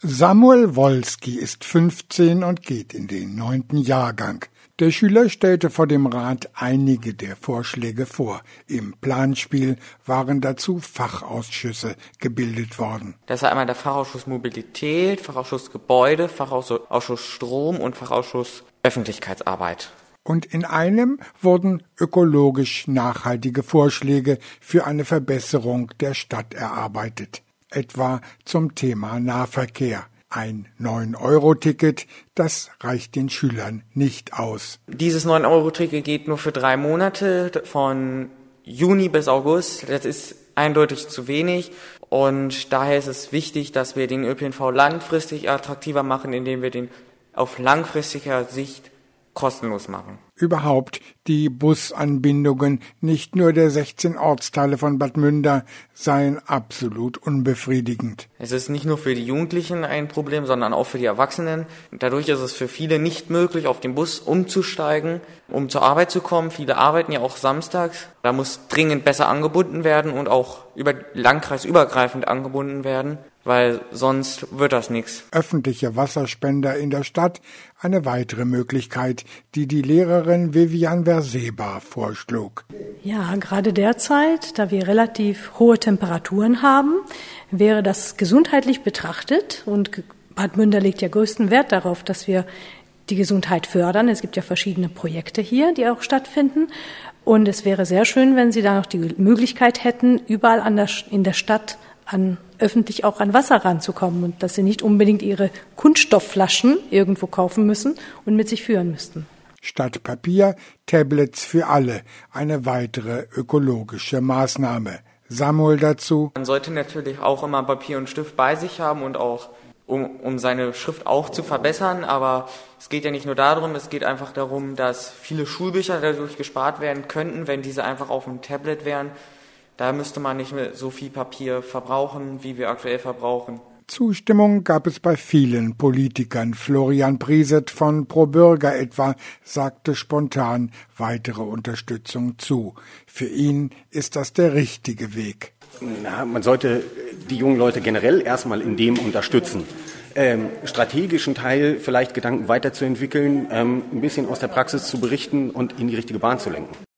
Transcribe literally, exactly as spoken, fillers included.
Samuel Wolski ist fünfzehn und geht in den neunten Jahrgang. Der Schüler stellte vor dem Rat einige der Vorschläge vor. Im Planspiel waren dazu Fachausschüsse gebildet worden. Das war einmal der Fachausschuss Mobilität, Fachausschuss Gebäude, Fachausschuss Strom und Fachausschuss Öffentlichkeitsarbeit. Und in einem wurden ökologisch nachhaltige Vorschläge für eine Verbesserung der Stadt erarbeitet. Etwa zum Thema Nahverkehr. Ein neun Euro Ticket, das reicht den Schülern nicht aus. Dieses neun Euro Ticket geht nur für drei Monate, von Juni bis August. Das ist eindeutig zu wenig und daher ist es wichtig, dass wir den Ö P N V langfristig attraktiver machen, indem wir den auf langfristiger Sicht kostenlos machen. Überhaupt die Busanbindungen nicht nur der sechzehn Ortsteile von Bad Münder seien absolut unbefriedigend. Es ist nicht nur für die Jugendlichen ein Problem, sondern auch für die Erwachsenen. Dadurch ist es für viele nicht möglich, auf den Bus umzusteigen, um zur Arbeit zu kommen. Viele arbeiten ja auch samstags. Da muss dringend besser angebunden werden und auch über landkreisübergreifend angebunden werden, weil sonst wird das nichts. Öffentliche Wasserspender in der Stadt, eine weitere Möglichkeit, die die Lehrerin Vivian Verseba vorschlug. Ja, gerade derzeit, da wir relativ hohe Temperaturen haben, wäre das gesundheitlich betrachtet, und Bad Münder legt ja größten Wert darauf, dass wir die Gesundheit fördern. Es gibt ja verschiedene Projekte hier, die auch stattfinden. Und es wäre sehr schön, wenn Sie da noch die Möglichkeit hätten, überall an der, in der Stadt an öffentlich auch an Wasser ranzukommen und dass sie nicht unbedingt ihre Kunststoffflaschen irgendwo kaufen müssen und mit sich führen müssten. Statt Papier, Tablets für alle, eine weitere ökologische Maßnahme. Samuel dazu. Man sollte natürlich auch immer Papier und Stift bei sich haben und auch, um, um seine Schrift auch zu verbessern, aber es geht ja nicht nur darum, es geht einfach darum, dass viele Schulbücher dadurch gespart werden könnten, wenn diese einfach auf dem Tablet wären. Da müsste man nicht mehr so viel Papier verbrauchen, wie wir aktuell verbrauchen. Zustimmung gab es bei vielen Politikern. Florian Prieset von Pro Bürger etwa sagte spontan weitere Unterstützung zu. Für ihn ist das der richtige Weg. Na, man sollte die jungen Leute generell erstmal in dem unterstützen. Ähm, strategischen Teil vielleicht Gedanken weiterzuentwickeln, ähm, ein bisschen aus der Praxis zu berichten und in die richtige Bahn zu lenken.